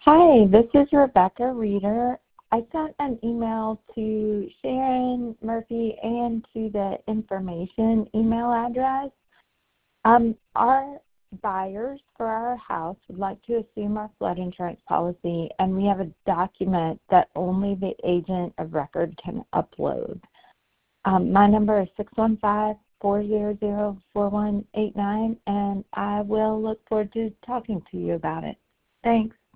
Hi, this is Rebecca Reeder. I sent an email to Sharon Murphy and to the information email address. Our buyers for our house would like to assume our flood insurance policy, and we have a document that only the agent of record can upload. My number is 615-400-4189, and I will look forward to talking to you about it. Thanks.